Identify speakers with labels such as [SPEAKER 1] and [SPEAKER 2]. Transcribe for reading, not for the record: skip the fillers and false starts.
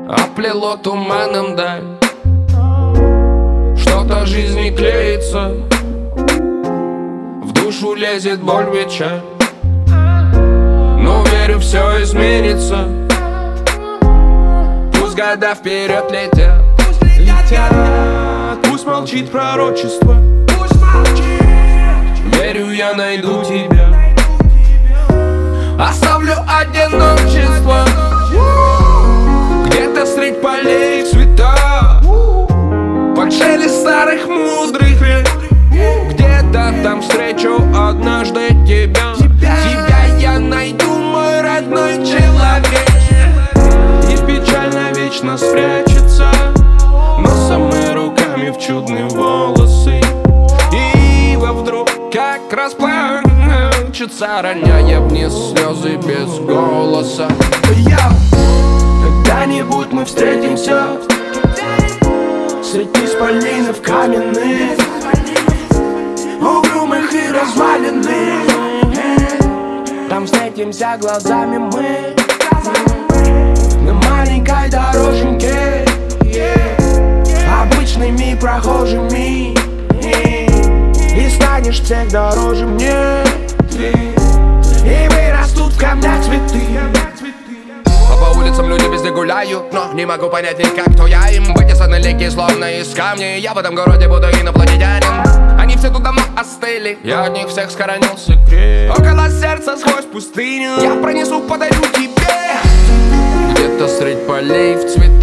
[SPEAKER 1] Оплело туманом даль. Что-то в жизни клеится, в душу лезет боль, печаль. Но верю, все изменится. Пусть года вперед летят, пусть молчит пророчество. Верю, я найду тебя, оставлю одиночество. Где-то средь полей цвета, под шелест старых мудрых лет. Где-то там встречу однажды тебя. Тебя я найду, мой родной человек. И печально вечно спрячется носом и руками в чудные волосы. И вдруг как расплачется, роняя вниз слезы без голоса. Когда-нибудь мы встретимся среди исполинов каменных, угрюмых и разваленных. Там встретимся глазами мы на маленькой дороженьке, обычными прохожими. И станешь всех дороже мне, и вырастут в камнях цветы. По улицам люди везде гуляют, но не могу понять никак, кто я им. Вытесаны лики словно из камня, я в этом городе буду инопланетянин. Они все тут давно остыли, я от них всех схоронил секрет. Около сердца сквозь пустыню я пронесу, подарю тебе. Где-то средь полей в цветах,